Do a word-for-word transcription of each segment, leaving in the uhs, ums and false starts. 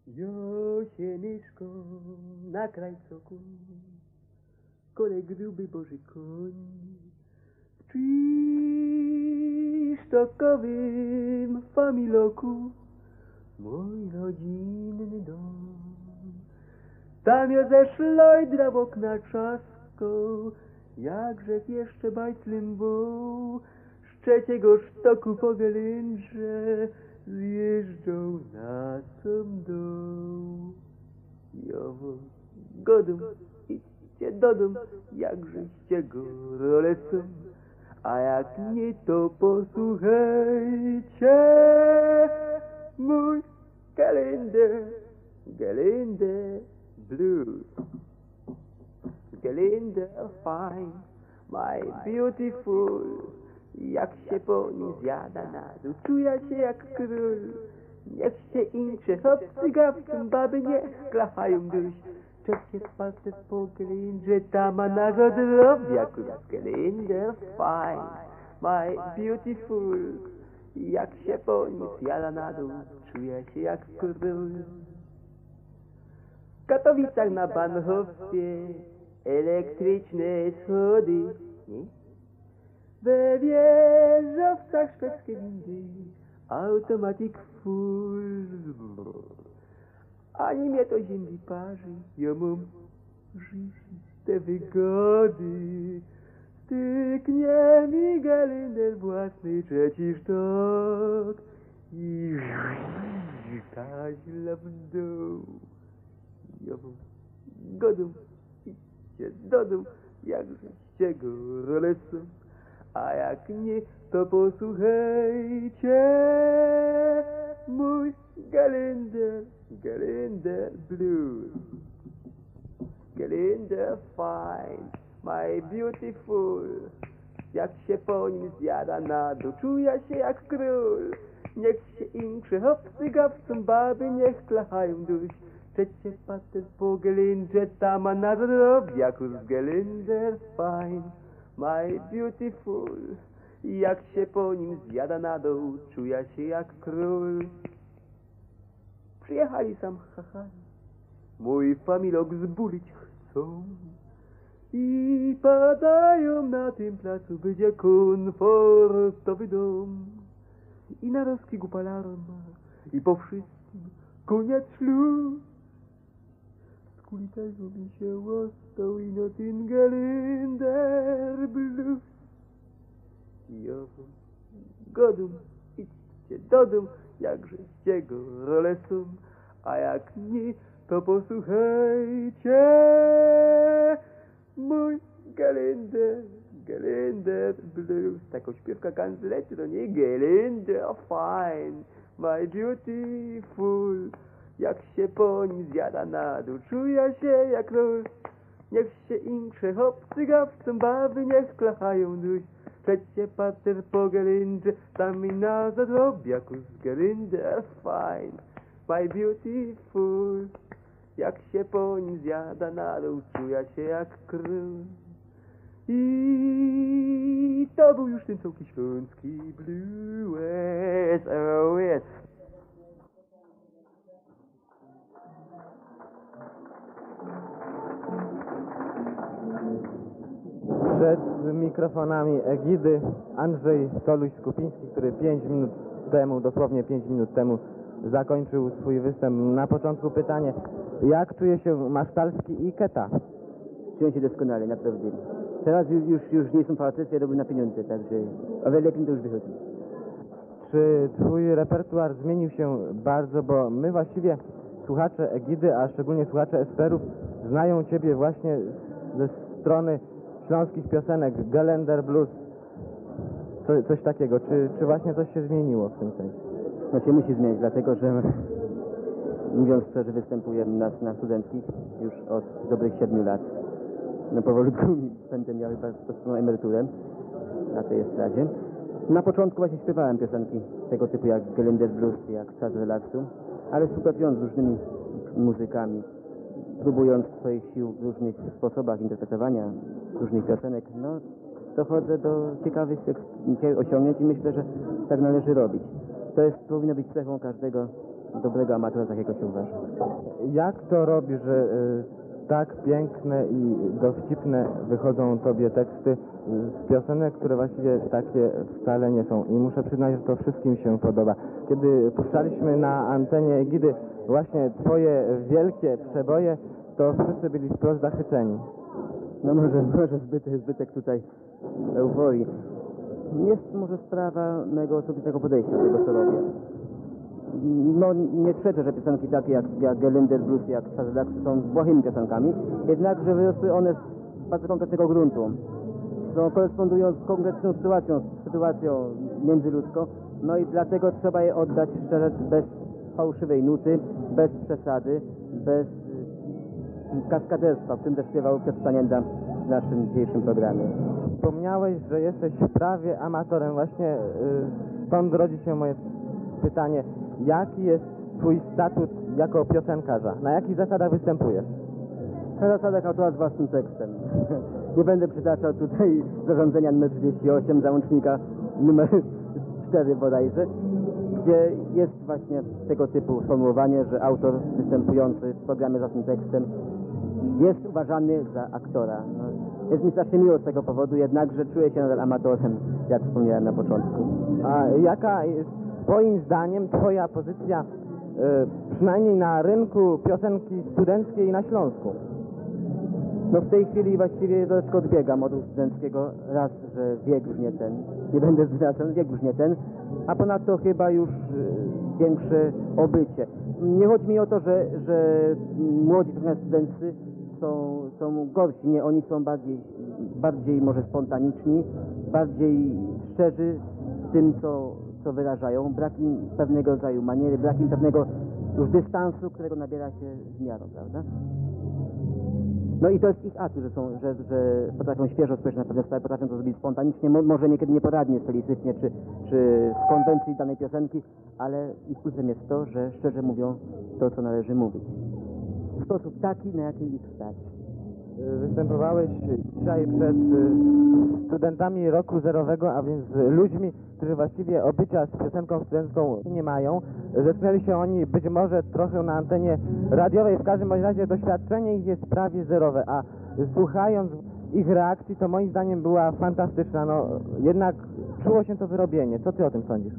Josieniszko na krajcoku, kole gruby Boży koń. W Czyszczokowym familoku mój rodzinny dom. Tam ja ze szlojdra w okna trzaskał, jakżech jeszcze bajtlym był. Z trzeciego sztoku po gelindrze zjeżdżał na sam dół. Jowo, godum, idźcie do dom, jakżeście go rolesą, a jak nie, to posłuchajcie mój kalender, Gelinde Blues. Gelinde fine, my beautiful, jak się po nim zjada na dół, czuję się jak król. Niech się incze, chłopcy gawcą, baby niech klachają duś. Trzecie spacer po Gelindrze, tam a nago drobiaku. Gelinde fine, my beautiful, jak się po nim zjada na dół, czuję się jak król. W Katowicach na Bahnhofie elektryczne schody, nie? We wieżowcach szwedzkie windy, automatic full. Ani mnie to ziemi parzy, ja mam życiste wygody. Styknie mi Gelinder własny trzeci sztok i kaźla w dół. Ja mam godą, idźcie do dół, jakżeście go rolesą, a jak nie, to posłuchajcie mój Gelinder, Gelinder Blues. Gelinder fine, my beautiful, jak się po nim zjada na dół, czuję się jak król. Niech się inkrze, chłopcy gawcą, baby niech klachają duś. Trzecie pater po Gelindrze, tam a na drobiaku z Gelinder fine, my beautiful, jak się po nim zjada na dół, czuję się jak król. Przyjechali sam chachali, mój familok zbulić chcą i padają na tym placu, będzie komfortowy dom i na rozkigu palarma i po wszystkim koniec ślub. Z kulitarzu mi się ostał i no ten Gelinder Blues. Jowo, godum, idźcie do dom, jakżeście go rolesą, a jak nie, to posłuchajcie mój Gelinder, Gelinder Blues. Taką śpiewka ganz leci, to nie? Gelinder fine, my beautiful, jak się po nim zjada na dół, czuję się jak król. Niech się inkrze, chłopcy gawcą, baby niech klachają duś. Trzecie pater po Gelindrze, tam i na zadrobiaku z Gelinder fine, my beautiful, jak się po nim zjada na dół, czuję się jak król. I to był już ten całki śląski blues, oh yes. Przed mikrofonami Egidy Andrzej Toluś-Skupiński, który pięć minut temu, dosłownie pięć minut temu zakończył swój występ. Na początku pytanie, jak czuje się Masztalski i Keta? Czuję się doskonale, naprawdę. Teraz już, już, już nie są facet, ja robię na pieniądze, także o wiele lepiej to już wychodzi. Czy twój repertuar zmienił się bardzo, bo my właściwie, słuchacze Egidy, a szczególnie słuchacze Esperów, znają ciebie właśnie ze strony śląskich piosenek, Gelender Blues, co, coś takiego. Czy, czy właśnie coś się zmieniło w tym sensie? No się musi zmienić, dlatego że mówiąc szczerze, występuję na, na studenckich już od dobrych siedmiu lat. No powolutku będę miał chyba prostą emeryturę na tej estradzie. Na początku właśnie śpiewałem piosenki tego typu jak Gelender Blues, jak Czas relaksu, ale współpracując z różnymi muzykami, próbując swoich sił w różnych sposobach interpretowania różnych piosenek, no dochodzę do ciekawych osiągnięć i myślę, że tak należy robić. To jest, powinno być cechą każdego dobrego amatora, takiego się uważa. Jak to robi, że y, tak piękne i dowcipne wychodzą tobie teksty y, z piosenek, które właściwie takie wcale nie są. I muszę przyznać, że to wszystkim się podoba. Kiedy puszczaliśmy na antenie Egidy właśnie twoje wielkie przeboje, to wszyscy byli wprost zachwyceni. No może, może zbytek, zbytek tutaj euforii. Jest może sprawa mojego osobistego podejścia do tego, co robię. No nie przeczę, że piosenki takie jak, jak Gelinder Blues, jak Sazelax są błahymi piosenkami, jednakże wyrosły one z bardzo konkretnego gruntu. Są, korespondują z konkretną sytuacją, z sytuacją międzyludzką, no i dlatego trzeba je oddać szczerze, bez fałszywej nuty, bez przesady, bez kaskaderstwa, w tym też śpiewał Piotr Stanienda w naszym dzisiejszym programie. Wspomniałeś, że jesteś prawie amatorem. Właśnie y, stąd rodzi się moje pytanie. Jaki jest twój statut jako piosenkarza? Na jakich zasadach występujesz? Na zasadach autora z własnym tekstem. Nie będę przytaczał tutaj zarządzenia numer trzydzieści osiem, załącznika numer cztery bodajże, gdzie jest właśnie tego typu sformułowanie, że autor występujący w programie z własnym tekstem jest uważany za aktora. No, jest mi strasznie miło z tego powodu, jednakże czuję się nadal amatorem, jak wspomniałem na początku. A jaka jest twoim zdaniem twoja pozycja, y, przynajmniej na rynku piosenki studenckiej na Śląsku? No w tej chwili właściwie troszeczkę odbiegam od studenckiego. Raz, że wiek już nie ten, nie będę zdradzał, wiek już nie ten, a ponadto chyba już y, większe obycie. Nie chodzi mi o to, że, że młodzi studency są, są gorsi, nie, oni są bardziej, bardziej może spontaniczni, bardziej szczerzy w tym, co, co wyrażają. Brak im pewnego rodzaju maniery, brak im pewnego już dystansu, którego nabiera się z miarą, prawda? No i to jest ich atu, że, są, że, że potrafią świeżo spojrzeć na pewne sprawy, potrafią to zrobić spontanicznie, mo, może niekiedy nieporadnie, stylistycznie, czy, czy z konwencji danej piosenki, ale ich plusem jest to, że szczerze mówią to, co należy mówić. W sposób taki, na jaki ich stać. Występowałeś dzisiaj przed studentami roku zerowego, a więc ludźmi, którzy właściwie obycia z piosenką studencką nie mają. Zetknęli się oni być może trochę na antenie radiowej, w każdym razie doświadczenie ich jest prawie zerowe, a słuchając ich reakcji, to moim zdaniem była fantastyczna. No jednak czuło się to wyrobienie. Co ty o tym sądzisz?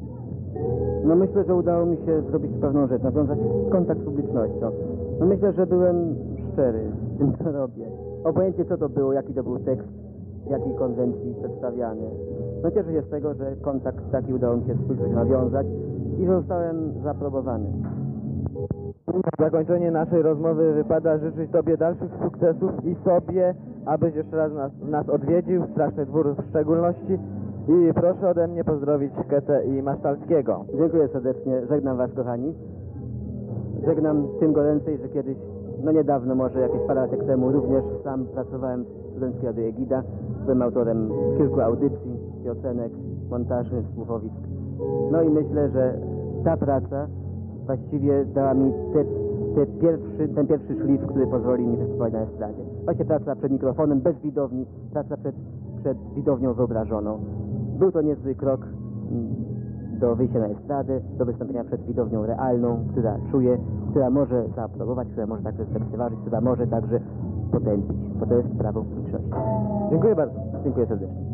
No myślę, że udało mi się zrobić pewną rzecz, nawiązać kontakt z publicznością. No myślę, że byłem szczery z tym, co robię. Obojętnie co to było, jaki to był tekst, w jakiej konwencji przedstawiany. No cieszę się z tego, że kontakt taki udało mi się z publicznością nawiązać i zostałem zaaprobowany. Na zakończenie naszej rozmowy wypada życzyć tobie dalszych sukcesów i sobie, abyś jeszcze raz nas, nas odwiedził, Straszny Dwór w szczególności. I proszę ode mnie pozdrowić Ketę i Masztalskiego. Dziękuję serdecznie, żegnam was kochani. Żegnam tym goręcej, że kiedyś, no niedawno może, jakieś parę lat temu również sam pracowałem w Studenckiej Radiu Egida. Byłem autorem kilku audycji, piosenek, montaży, słuchowisk. No i myślę, że ta praca właściwie dała mi te, te pierwszy, ten pierwszy szlif, który pozwoli mi występować na estradzie. Właśnie praca przed mikrofonem, bez widowni, praca przed, przed widownią wyobrażoną. Był to niezły krok do wyjścia na estradę, do wystąpienia przed widownią realną, która czuje, która może zaaprobować, która może także zlekceważyć, która może także potępić, bo to jest prawo publiczności. Dziękuję bardzo. Dziękuję serdecznie.